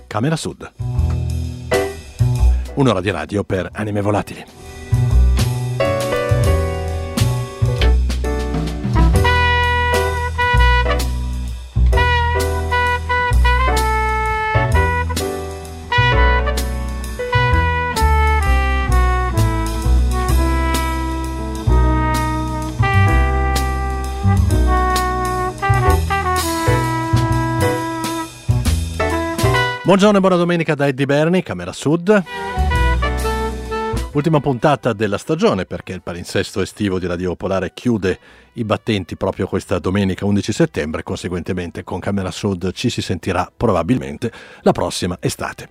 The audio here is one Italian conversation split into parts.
Camera Sud. Un'ora di radio per anime volatili. Buongiorno e buona domenica da Eddie Berni, Camera Sud. Ultima puntata della stagione perché il palinsesto estivo di Radio Popolare chiude i battenti proprio questa domenica 11 settembre, conseguentemente con Camera Sud ci si sentirà probabilmente la prossima estate.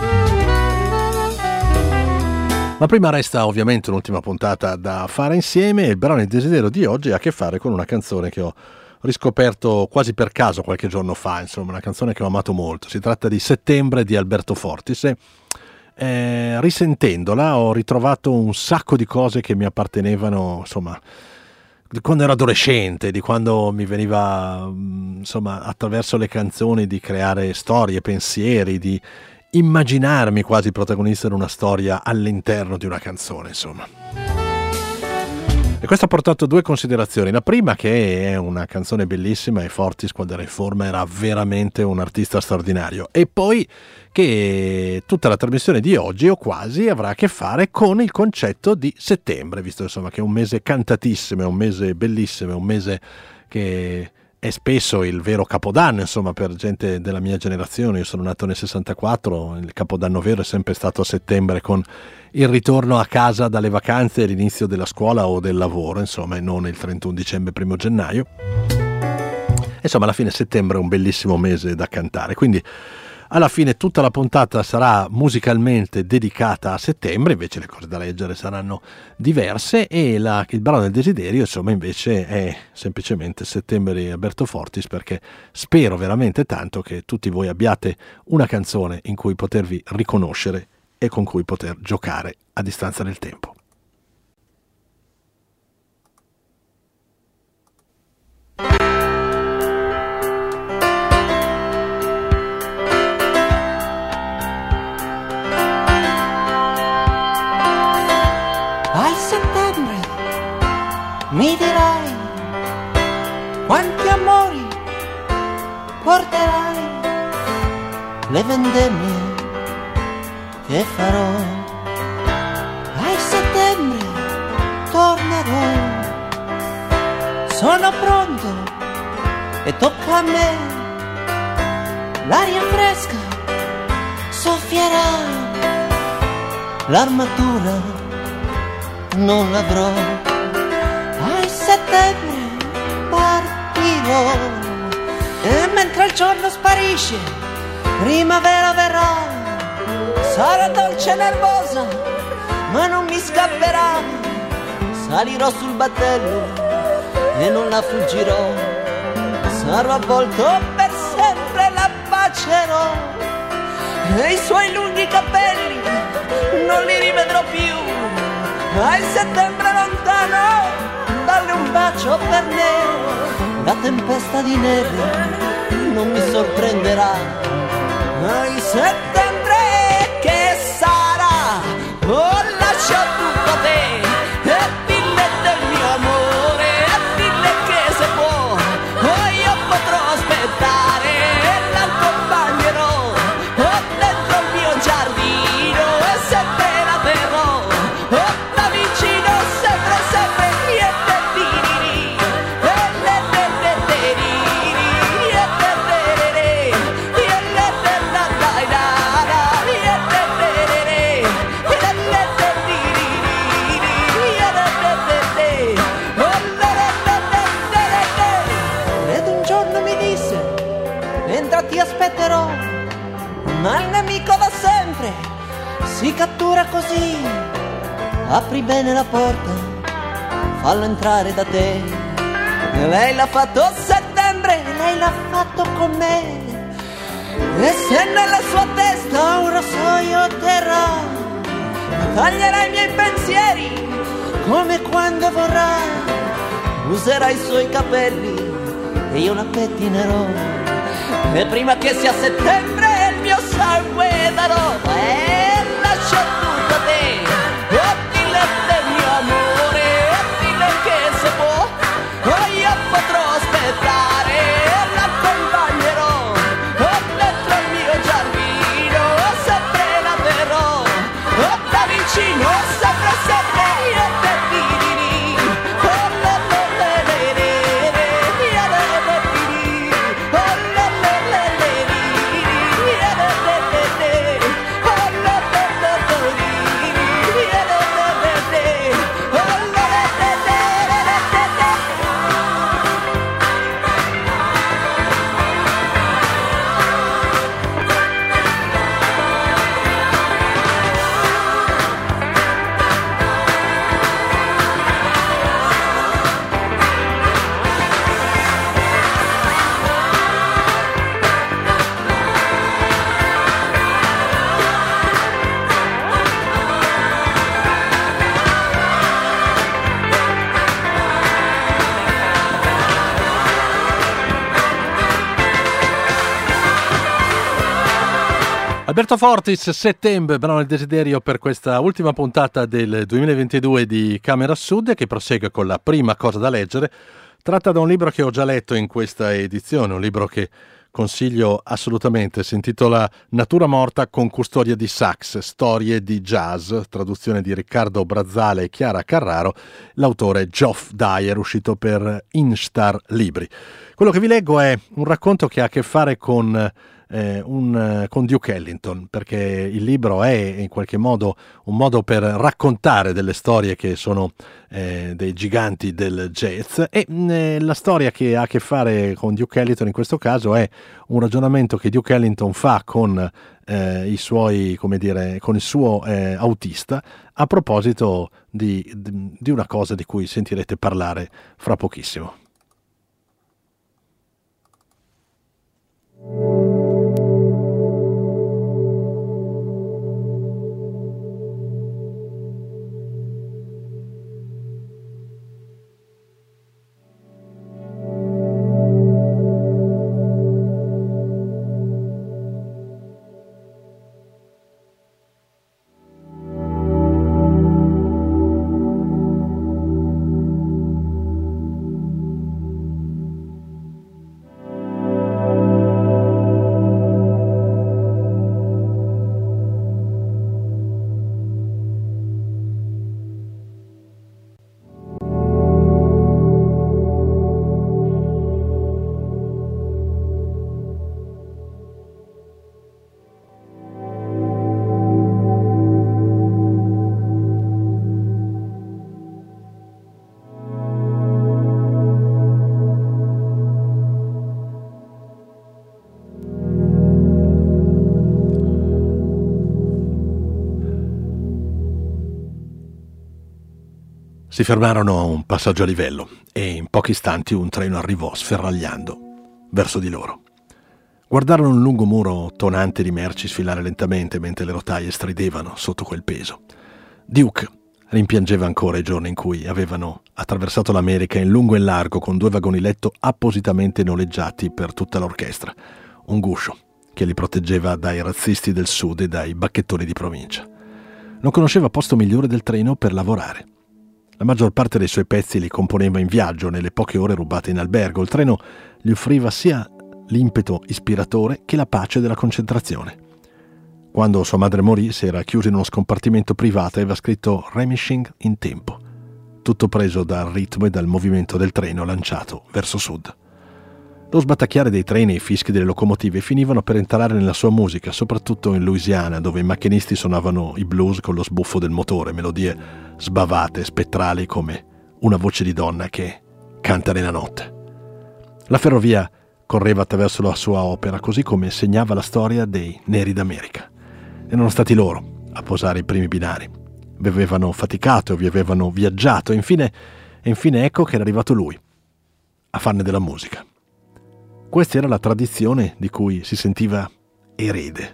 Ma prima resta ovviamente un'ultima puntata da fare insieme e il brano Il desiderio di oggi ha a che fare con una canzone che ho riscoperto quasi per caso qualche giorno fa, insomma una canzone che ho amato molto. Si tratta di Settembre di Alberto Fortis e risentendola ho ritrovato un sacco di cose che mi appartenevano, insomma, di quando ero adolescente, di quando mi veniva, insomma, attraverso le canzoni di creare storie, pensieri, di immaginarmi quasi protagonista di una storia all'interno di una canzone, insomma. E questo ha portato due considerazioni. La prima, che è una canzone bellissima e Fortis quando era in forma era veramente un artista straordinario, e poi che tutta la trasmissione di oggi o quasi avrà a che fare con il concetto di settembre, visto insomma che è un mese cantatissimo, è un mese bellissimo, è un mese che è spesso il vero capodanno, insomma, per gente della mia generazione. Io sono nato nel 64, il capodanno vero è sempre stato a settembre, con il ritorno a casa dalle vacanze e l'inizio della scuola o del lavoro, insomma, e non il 31 dicembre, 1 gennaio. Insomma, alla fine settembre è un bellissimo mese da cantare, quindi alla fine tutta la puntata sarà musicalmente dedicata a settembre, invece le cose da leggere saranno diverse, e il brano del desiderio, insomma, invece è semplicemente Settembre di Alberto Fortis, perché spero veramente tanto che tutti voi abbiate una canzone in cui potervi riconoscere e con cui poter giocare a distanza del tempo. Al settembre mi dirai quanti amori porterai, le vendemmie che farò. A settembre tornerò, sono pronto e tocca a me, l'aria fresca soffierà, l'armatura non l'avrò. A settembre partirò e mentre il giorno sparisce primavera verrà. Sarà dolce e nervosa, ma non mi scapperà. Salirò sul battello e non la fuggirò. Sarò avvolto per sempre, la bacerò. E i suoi lunghi capelli non li rivedrò più. Ma il settembre lontano, dalle un bacio per me. La tempesta di neve non mi sorprenderà. Ma il settembre che sarà, oh lascia tutto a te, e dille del mio amore, e dille che se può, oh io potrò aspettare, e l'accompagnerò, oh dentro il mio giardino, e sempre la terrò, oh da vicino, sempre, sempre, e te diriri, e le te te diriri, e te te re, e le te da dai da. Ti aspetterò, ma il nemico da sempre si cattura così. Apri bene la porta, fallo entrare da te. E lei l'ha fatto a settembre, lei l'ha fatto con me. E se nella sua testa un rasoio terrà, taglierà i miei pensieri come quando vorrà. Userà i suoi capelli e io la pettinerò. E prima che sia settembre il mio sai quella roba e lascia tutto a te. Oh, dille del mio amore, dille che se può, oh, io potrò aspettare, l'accompagnerò, oh, dentro il mio giardino, sempre la terrò, oh, da vicino, sempre, sempre, io te dirì, oh, la la la la la, io la la dirì, oh, la la la la la, io la la la la, oh, la la la la la, io la la la la, oh, la la la la la la. Alberto Fortis, Settembre, brano del desiderio per questa ultima puntata del 2022 di Camera Sud, che prosegue con la prima cosa da leggere, tratta da un libro che ho già letto in questa edizione, un libro che consiglio assolutamente, si intitola Natura morta con custodia di sax, storie di jazz, traduzione di Riccardo Brazzale e Chiara Carraro, l'autore Geoff Dyer, uscito per Instar Libri. Quello che vi leggo è un racconto che ha a che fare con Duke Ellington, perché il libro è in qualche modo un modo per raccontare delle storie che sono dei giganti del jazz, e la storia che ha a che fare con Duke Ellington in questo caso è un ragionamento che Duke Ellington fa con i suoi, come dire, con il suo autista a proposito di una cosa di cui sentirete parlare fra pochissimo. Si fermarono a un passaggio a livello e in pochi istanti un treno arrivò sferragliando verso di loro. Guardarono un lungo muro tonante di merci sfilare lentamente mentre le rotaie stridevano sotto quel peso. Duke rimpiangeva ancora i giorni in cui avevano attraversato l'America in lungo e in largo con 2 vagoni letto appositamente noleggiati per tutta l'orchestra, un guscio che li proteggeva dai razzisti del sud e dai bacchettoni di provincia. Non conosceva posto migliore del treno per lavorare. La maggior parte dei suoi pezzi li componeva in viaggio, nelle poche ore rubate in albergo. Il treno gli offriva sia l'impeto ispiratore che la pace della concentrazione. Quando sua madre morì, si era chiuso in uno scompartimento privato e aveva scritto Remishing in tempo, tutto preso dal ritmo e dal movimento del treno lanciato verso sud. Lo sbatacchiare dei treni e i fischi delle locomotive finivano per entrare nella sua musica, soprattutto in Louisiana, dove i macchinisti suonavano i blues con lo sbuffo del motore, melodie sbavate, spettrali come una voce di donna che canta nella notte. La ferrovia correva attraverso la sua opera, così come segnava la storia dei neri d'America. Erano stati loro a posare i primi binari. Vi avevano faticato, vi avevano viaggiato, e infine ecco che era arrivato lui, a farne della musica. Questa era la tradizione di cui si sentiva erede.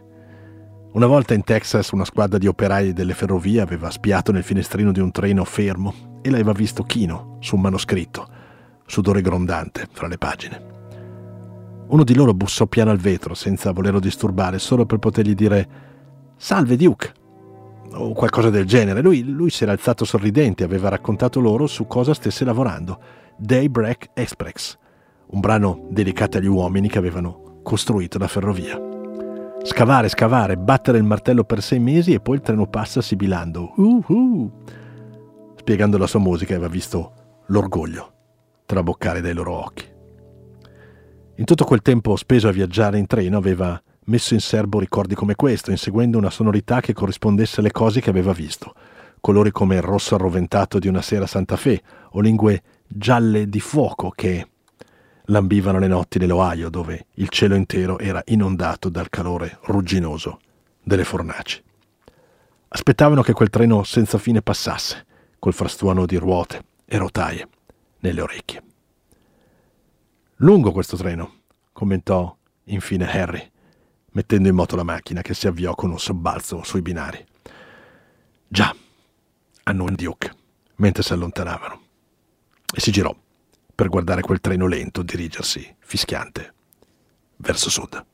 Una volta in Texas una squadra di operai delle ferrovie aveva spiato nel finestrino di un treno fermo e l'aveva visto chino su un manoscritto, sudore grondante fra le pagine. Uno di loro bussò piano al vetro senza volerlo disturbare, solo per potergli dire «Salve, Duke!» o qualcosa del genere. Lui si era alzato sorridente e aveva raccontato loro su cosa stesse lavorando. Daybreak Express, un brano dedicato agli uomini che avevano costruito la ferrovia. Scavare, battere il martello per 6 mesi e poi il treno passa sibilando spiegando la sua musica, aveva visto l'orgoglio traboccare dai loro occhi. In tutto quel tempo speso a viaggiare in treno aveva messo in serbo ricordi come questo, inseguendo una sonorità che corrispondesse alle cose che aveva visto, colori come il rosso arroventato di una sera a Santa Fe o lingue gialle di fuoco che lambivano le notti dell'Ohio, dove il cielo intero era inondato dal calore rugginoso delle fornaci. Aspettavano che quel treno senza fine passasse, col frastuono di ruote e rotaie nelle orecchie. «Lungo questo treno», commentò infine Harry, mettendo in moto la macchina che si avviò con un sobbalzo sui binari. «Già», annui Duke, mentre si allontanavano, e si girò per guardare quel treno lento dirigersi, fischiante, verso sud.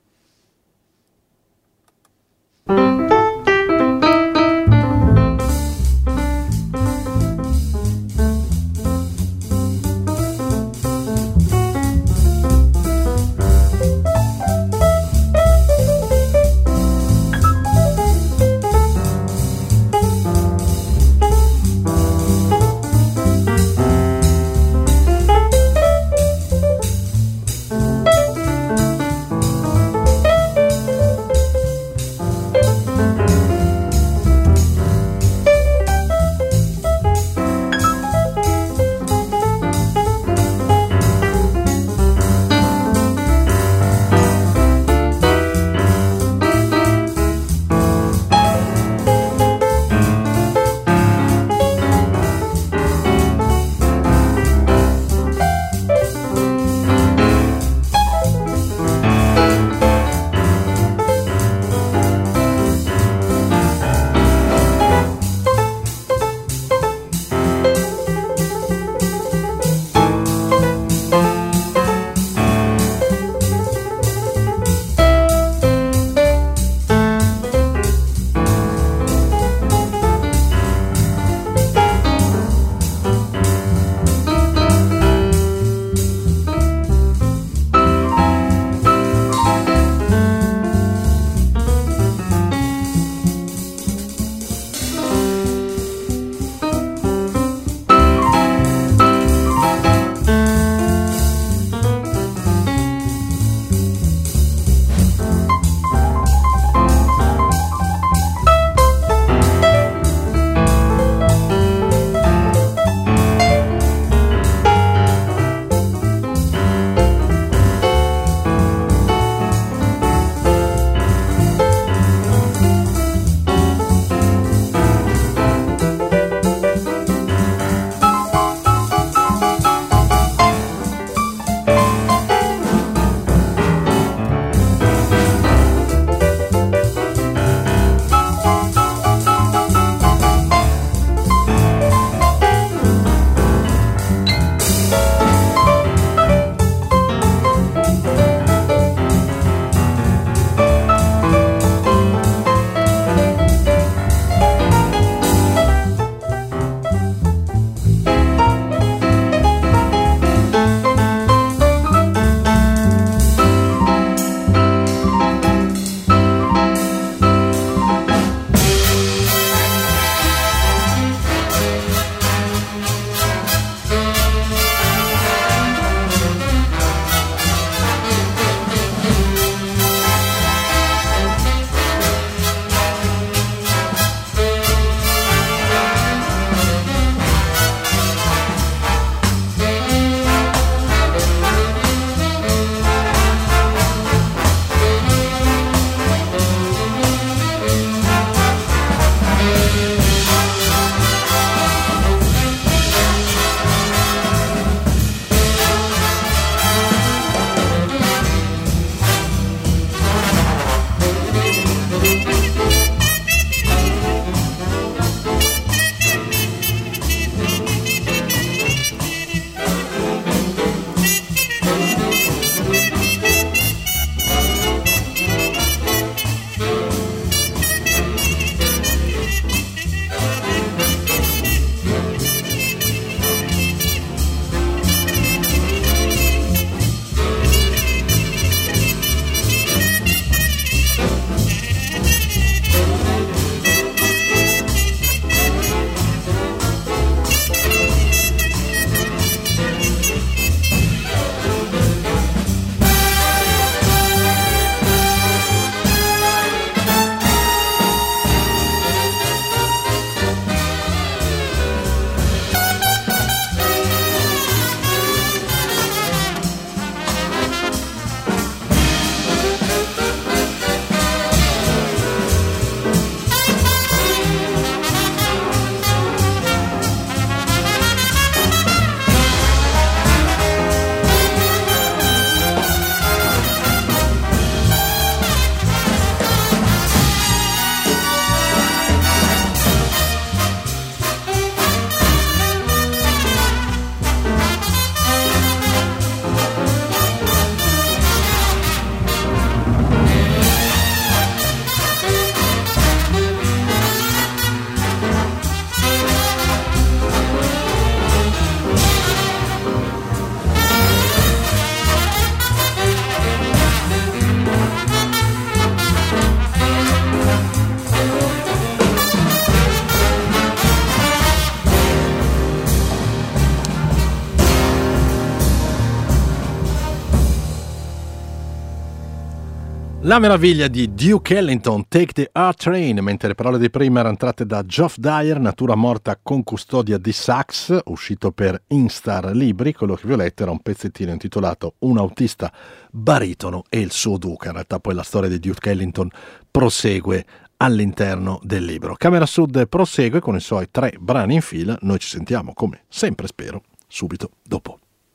La meraviglia di Duke Ellington, Take the R-Train, mentre le parole di prima erano tratte da Geoff Dyer, Natura morta con custodia di Sax, uscito per Instar Libri. Quello che vi ho letto era un pezzettino intitolato Un autista baritono e il suo duca. In realtà poi la storia di Duke Ellington prosegue all'interno del libro. Camera Sud prosegue con i suoi 3 brani in fila. Noi ci sentiamo, come sempre spero, subito dopo.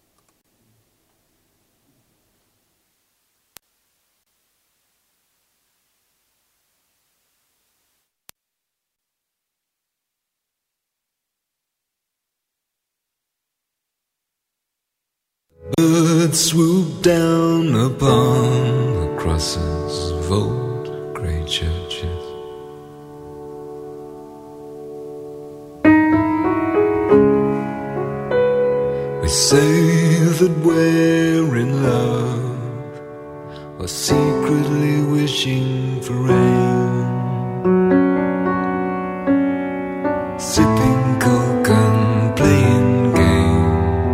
Birds swoop down upon the crosses of old grey churches. We say that we're in love, or secretly wishing for rain, sipping coke and playing games.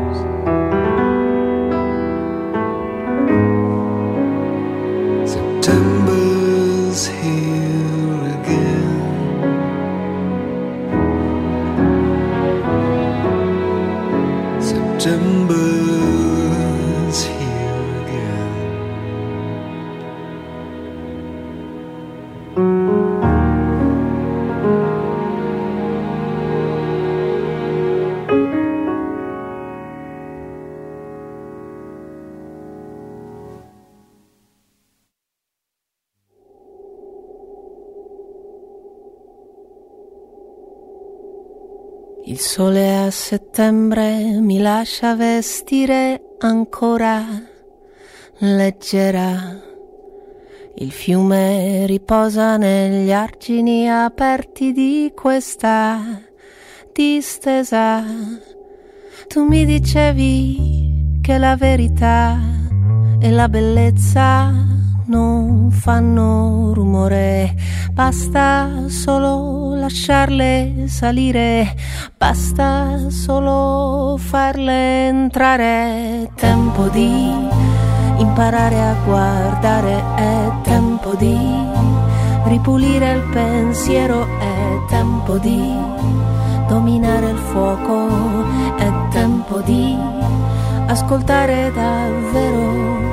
September's here again. September's here again. Il sole a settembre mi lascia vestire ancora leggera. Il fiume riposa negli argini aperti di questa distesa. Tu mi dicevi che la verità e la bellezza non fanno rumore, basta solo lasciarle salire, basta solo farle entrare. Tempo di imparare a guardare, è tempo di ripulire il pensiero, è tempo di dominare il fuoco, è tempo di ascoltare davvero.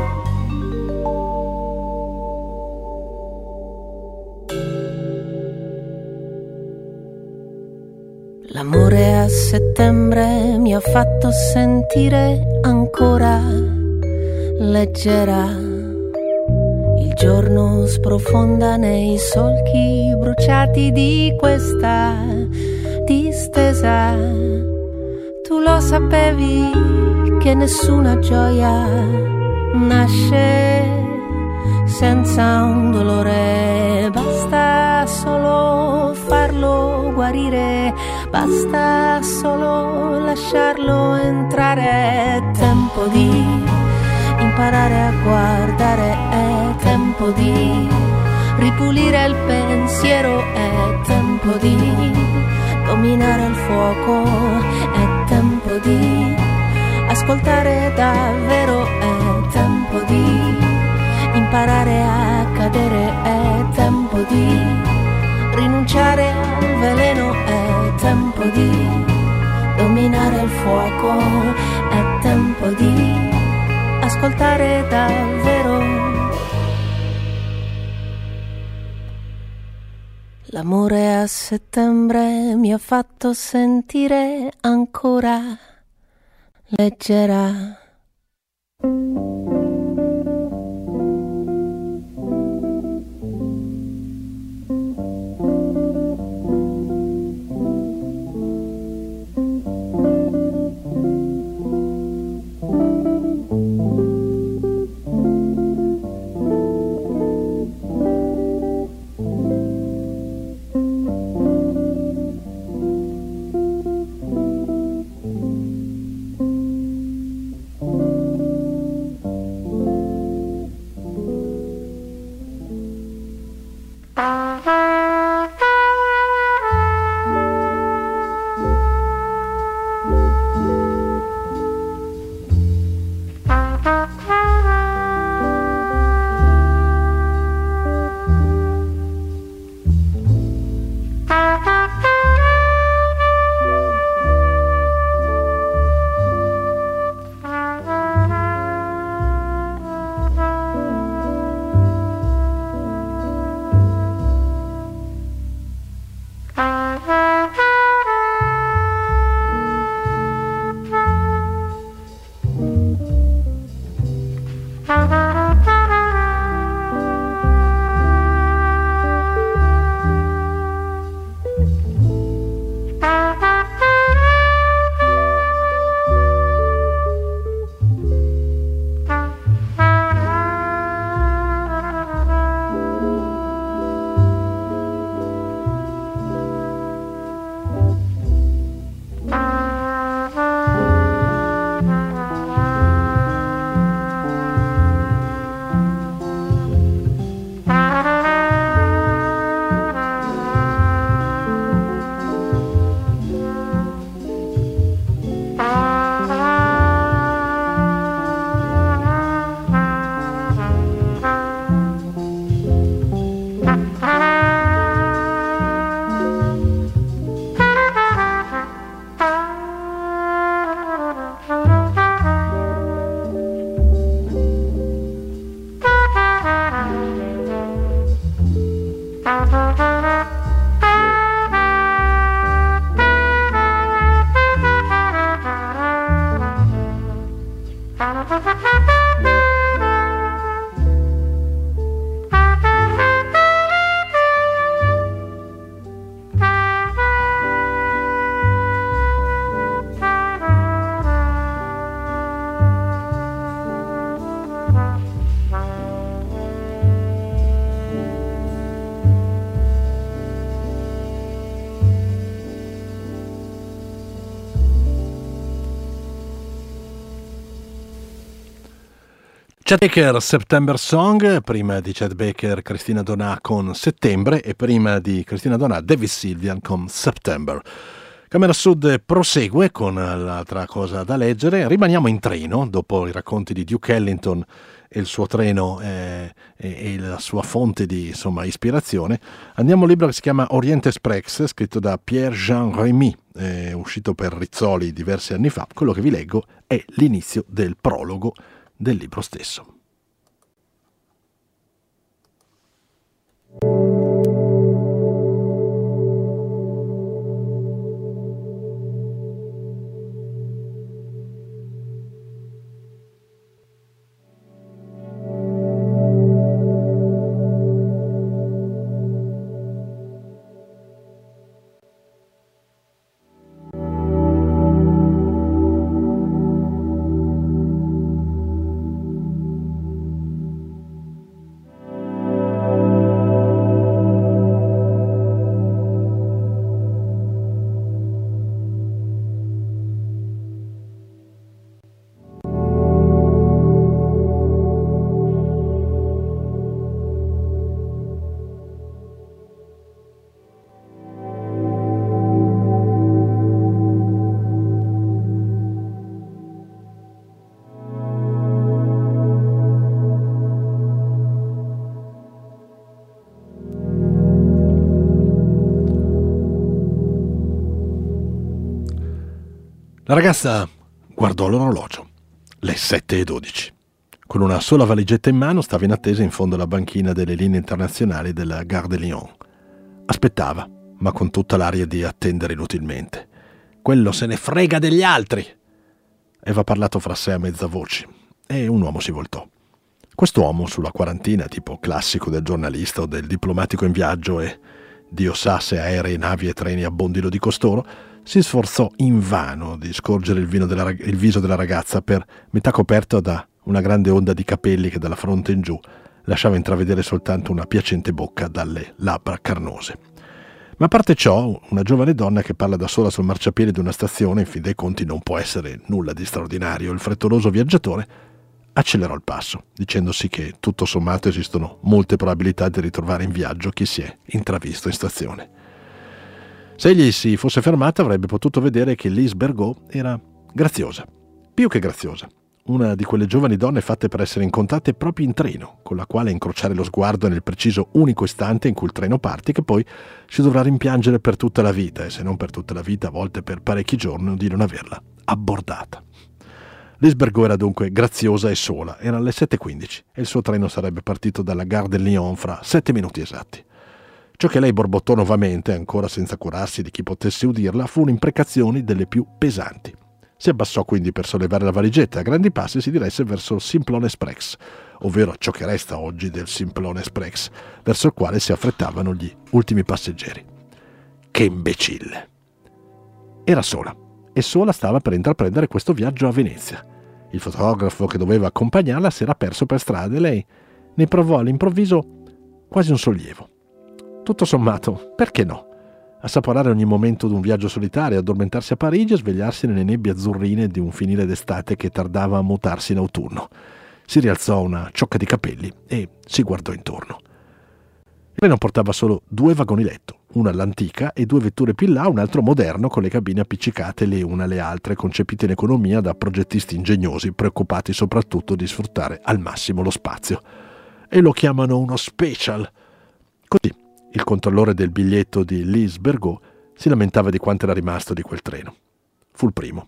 L'amore a settembre mi ha fatto sentire ancora leggera. Il giorno sprofonda nei solchi bruciati di questa distesa. Tu lo sapevi che nessuna gioia nasce senza un dolore, basta solo farlo guarire, basta solo lasciarlo entrare. È tempo di imparare a guardare, è tempo di ripulire il pensiero, è tempo di dominare il fuoco, è tempo di ascoltare davvero, è tempo di imparare a cadere, è tempo di rinunciare al veleno, è tempo di dominare il fuoco, è tempo di ascoltare davvero. L'amore a settembre mi ha fatto sentire ancora leggera. Chet Baker, September Song, prima di Chet Baker Cristina Donà con Settembre e prima di Cristina Donà David Sylvian con September. Camera Sud prosegue con l'altra cosa da leggere. Rimaniamo in treno dopo i racconti di Duke Ellington e il suo treno e la sua fonte di ispirazione. Andiamo a un libro che si chiama Orient Express, scritto da Pierre-Jean Rémy, uscito per Rizzoli diversi anni fa. Quello che vi leggo è l'inizio del prologo del libro stesso. La ragazza guardò l'orologio, le 7:12. Con una sola valigetta in mano stava in attesa in fondo alla banchina delle linee internazionali della Gare de Lyon. Aspettava, ma con tutta l'aria di attendere inutilmente. Quello se ne frega degli altri! Aveva parlato fra sé a mezza voce e un uomo si voltò. Quest'uomo, sulla quarantina, tipo classico del giornalista o del diplomatico in viaggio e Dio sa se aerei, navi e treni abbondino di costoro, si sforzò invano di scorgere il viso della ragazza per metà coperto da una grande onda di capelli che dalla fronte in giù lasciava intravedere soltanto una piacente bocca dalle labbra carnose. Ma a parte ciò, una giovane donna che parla da sola sul marciapiede di una stazione, in fin dei conti non può essere nulla di straordinario. Il frettoloso viaggiatore accelerò il passo, dicendosi che tutto sommato esistono molte probabilità di ritrovare in viaggio chi si è intravisto in stazione. Se egli si fosse fermato avrebbe potuto vedere che Lise Bergot era graziosa, più che graziosa, una di quelle giovani donne fatte per essere incontrate proprio in treno, con la quale incrociare lo sguardo nel preciso unico istante in cui il treno parte, che poi si dovrà rimpiangere per tutta la vita, e se non per tutta la vita, a volte per parecchi giorni, di non averla abbordata. Lise Bergot era dunque graziosa e sola, erano le 7:15 e il suo treno sarebbe partito dalla Gare de Lyon fra 7 minuti esatti. Ciò che lei borbottò nuovamente, ancora senza curarsi di chi potesse udirla, fu un'imprecazione delle più pesanti. Si abbassò quindi per sollevare la valigetta e a grandi passi si diresse verso il Simplon Express, ovvero ciò che resta oggi del Simplon Express, verso il quale si affrettavano gli ultimi passeggeri. Che imbecille! Era sola, e sola stava per intraprendere questo viaggio a Venezia. Il fotografo che doveva accompagnarla si era perso per strada e lei ne provò all'improvviso quasi un sollievo. Tutto sommato, perché no? Assaporare ogni momento di un viaggio solitario, addormentarsi a Parigi e svegliarsi nelle nebbie azzurrine di un finire d'estate che tardava a mutarsi in autunno. Si rialzò una ciocca di capelli e si guardò intorno. Il treno portava solo 2 vagoni letto, uno all'antica e 2 vetture più in là, un altro moderno con le cabine appiccicate le une alle altre, concepite in economia da progettisti ingegnosi preoccupati soprattutto di sfruttare al massimo lo spazio. E lo chiamano uno special. Così il controllore del biglietto di Lise Bergot si lamentava di quanto era rimasto di quel treno. Fu il primo.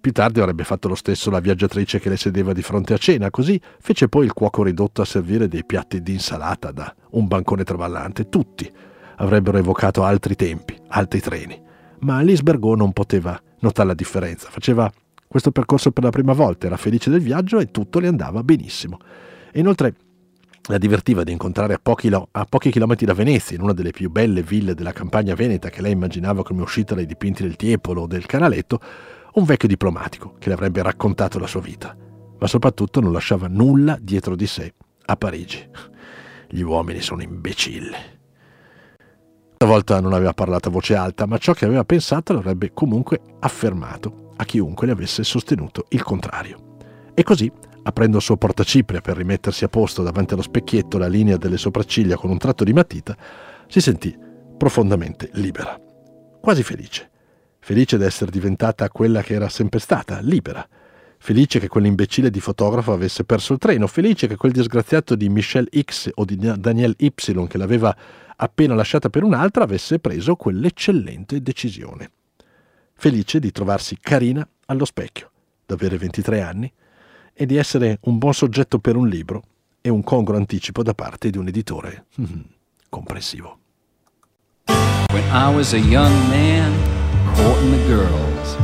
Più tardi avrebbe fatto lo stesso la viaggiatrice che le sedeva di fronte a cena, così fece poi il cuoco ridotto a servire dei piatti di insalata da un bancone traballante. Tutti avrebbero evocato altri tempi, altri treni, ma Lise Bergaud non poteva notare la differenza. Faceva questo percorso per la prima volta, era felice del viaggio e tutto le andava benissimo. E inoltre la divertiva di incontrare a pochi chilometri da Venezia, in una delle più belle ville della campagna veneta che lei immaginava come uscita dai dipinti del Tiepolo o del Canaletto, un vecchio diplomatico che le avrebbe raccontato la sua vita, ma soprattutto non lasciava nulla dietro di sé a Parigi. Gli uomini sono imbecilli. Stavolta non aveva parlato a voce alta, ma ciò che aveva pensato l'avrebbe comunque affermato a chiunque le avesse sostenuto il contrario. E così, aprendo il suo portacipria per rimettersi a posto davanti allo specchietto la linea delle sopracciglia con un tratto di matita, si sentì profondamente libera, quasi felice. Felice di essere diventata quella che era sempre stata, libera. Felice che quell'imbecille di fotografo avesse perso il treno. Felice che quel disgraziato di Michel X o di Daniel Y che l'aveva appena lasciata per un'altra avesse preso quell'eccellente decisione. Felice di trovarsi carina allo specchio, di avere 23 anni e di essere un buon soggetto per un libro e un congruo anticipo da parte di un editore comprensivo. When I was a young man courting the girls,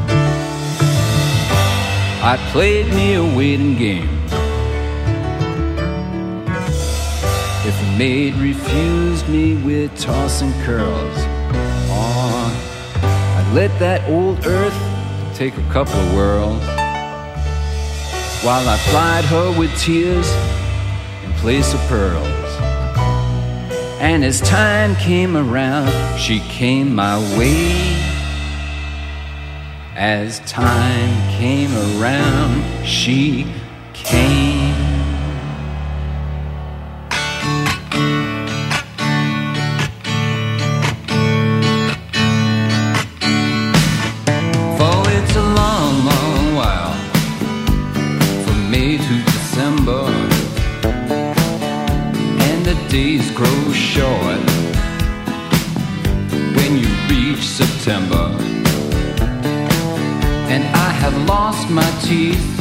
I played me a waiting game. If a maid refused me with tossing curls, I'd let that old earth take a couple of whirls, while I plied her with tears in place of pearls. And as time came around, she came my way. As time came around, she came. For it's a long, long while from May to December, and the days grow short when you reach September. And I have lost my teeth,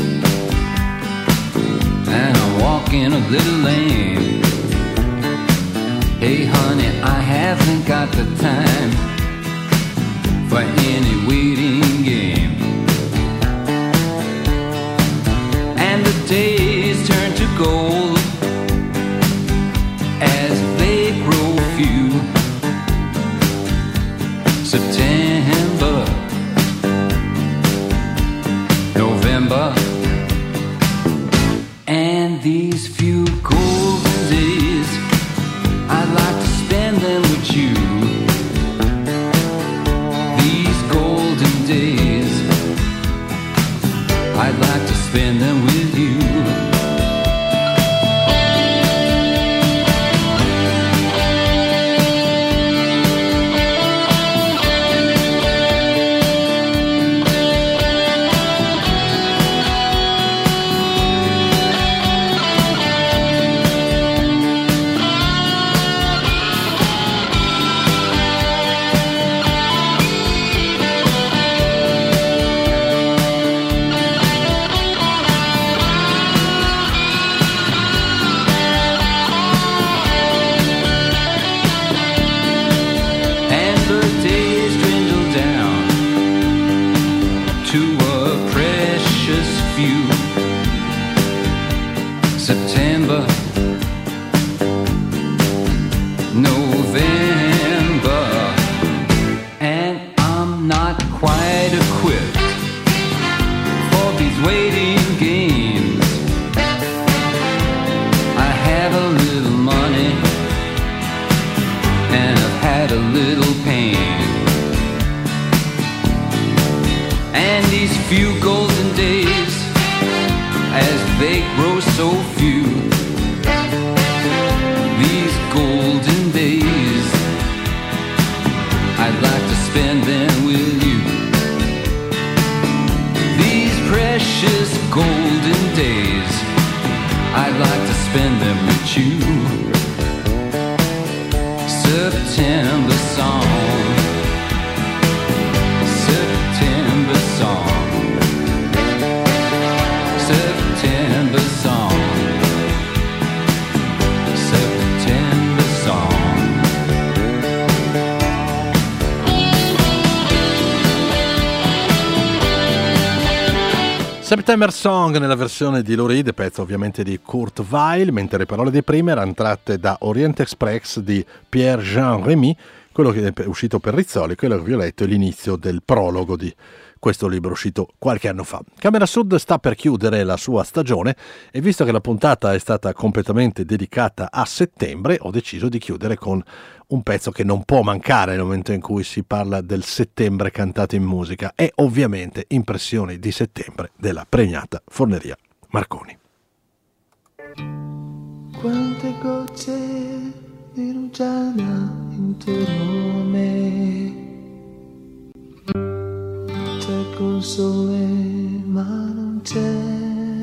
and I walk in a little lame. Hey honey, I haven't got the time for any waiting game. And the days turn to gold as they grow few. September, November, and these few golden days, I'd like to spend them with you. These golden days, I'd like to spend them with you. September, November, and I'm not quite equipped for these waiting games. I have a little money and I've had a little pain, and these few golden days, as they grow so few, these golden days, I'd like to spend them with you. These precious golden days, I'd like to spend them with you. September song, September song. September Song nella versione di Lou Reed, pezzo ovviamente di Kurt Weill, mentre le parole di prima erano tratte da Orient Express di Pierre-Jean Rémy, quello che è uscito per Rizzoli, quello che vi ho letto è l'inizio del prologo di questo libro uscito qualche anno fa. Camera Sud sta per chiudere la sua stagione e visto che la puntata è stata completamente dedicata a settembre, ho deciso di chiudere con un pezzo che non può mancare nel momento in cui si parla del settembre cantato in musica e ovviamente Impressioni di settembre della premiata Forneria Marconi. Quante gocce di rugiada intorno a me, cerco il sole ma non c'è,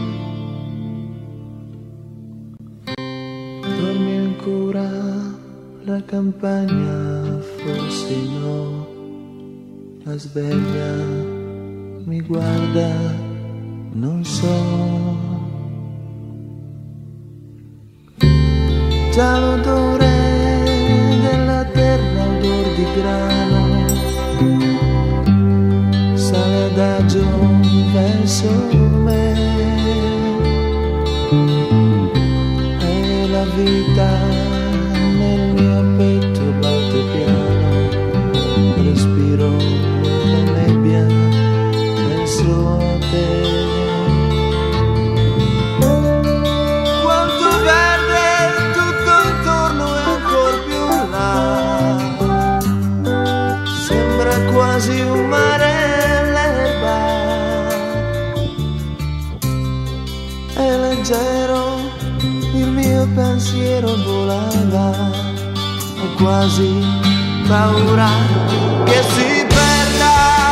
dormi ancora la campagna, forse no, la sveglia mi guarda, non so. Già l'odore della terra, odor di grano, sale adagio verso me, e la vita nel mio petto batte piano, respiro la nebbia verso a te. Quasi un mare l'erba, è leggero, il mio pensiero volava, ho quasi paura che si perda.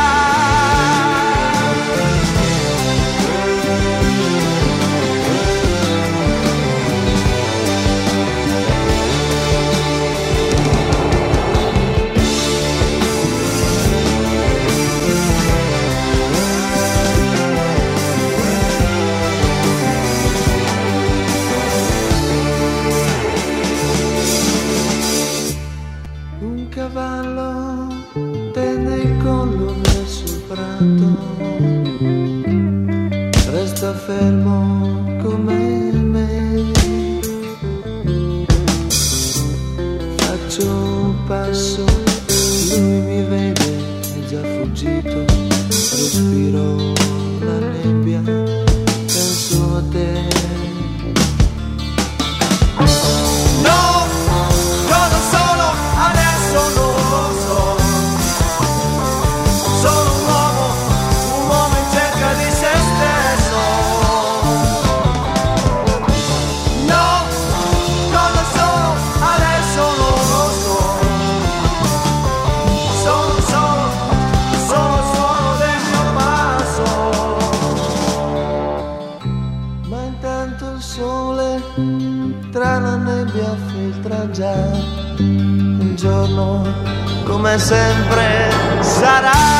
Cavallo tende il collo verso il prato, resta fermo come me, faccio un passo, lui mi vede, è già fuggito, respiro la nebbia, penso a te. Già un giorno come sempre sarà.